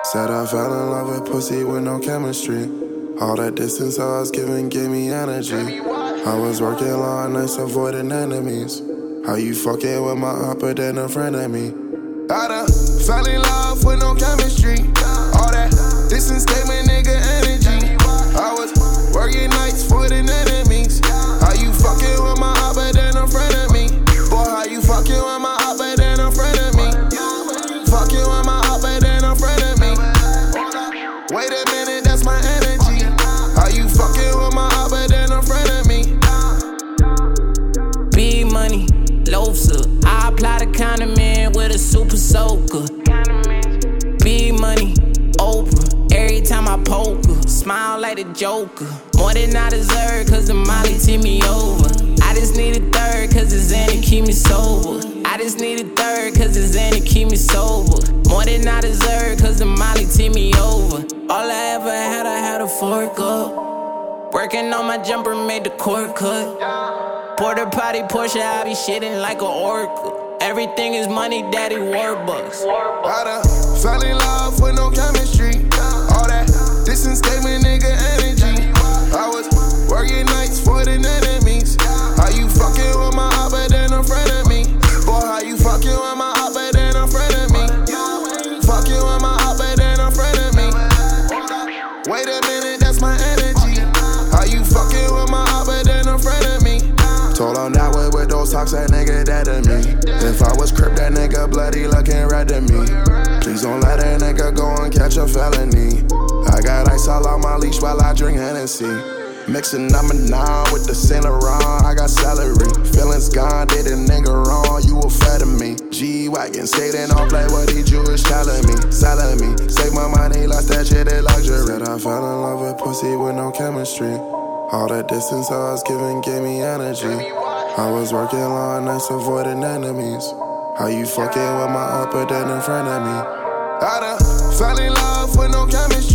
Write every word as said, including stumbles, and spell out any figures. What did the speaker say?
Said I fell in love with pussy with no chemistry. All that distance I was giving gave me energy. I was working long nights avoiding enemies. How you fucking with my upper than a friend of me? I done fell in love with no chemistry. All that distance gave me nigga energy. I was working nights for the enemies. How you fucking with my upper than a friend of me? Boy, how you fucking with my upper than a friend of me? Fucking with my upper than a friend of me. Wait a minute, that's my energy. How you fucking with my upper than a friend of me? Big money, loafer. I apply the condiment with a super soaker. Big money, Oprah. Every time I poke her, smile like the Joker. More than I deserve, cause the Molly tip me over. I just need a third, cause it's in to keep me sober. I just need a third, cause it's in to keep me sober. More than I deserve, cause the Molly tip me over. All I ever had, I had a fork up. Working on my jumper, made the cord cut. Porter potty, Porsche, I be shitting like a oracle. Everything is money, daddy, Warbucks. I done fell in love with no chemistry. All that distance gave me nigga energy. I was working nights for the enemies. How you fucking with my upper than a friend of me? Boy, how you fucking with my upper than a friend of me? Fucking with my upper than a friend of me. Wait a minute, that's my energy. How you fucking with my upper than a friend of me? Told him that way with those talks, that nigga dead to me. If I was crip, that nigga bloody looking red to me. Please don't let a nigga go and catch a felony. I got ice all on my leash while I drink Hennessy. Mixing number nine with the Saint Laurent, I got celery. Feelings gone, did a nigga wrong, you a fed of me. G-Wagon, skating on play what these Jewish telling me. Selling me, save my money, lost that shit in luxury. Said I fell in love with pussy with no chemistry. All that distance I was giving gave me energy. I was working long nights avoiding enemies. How you fucking with my upper than a friend of me? I done fell in love with no chemistry.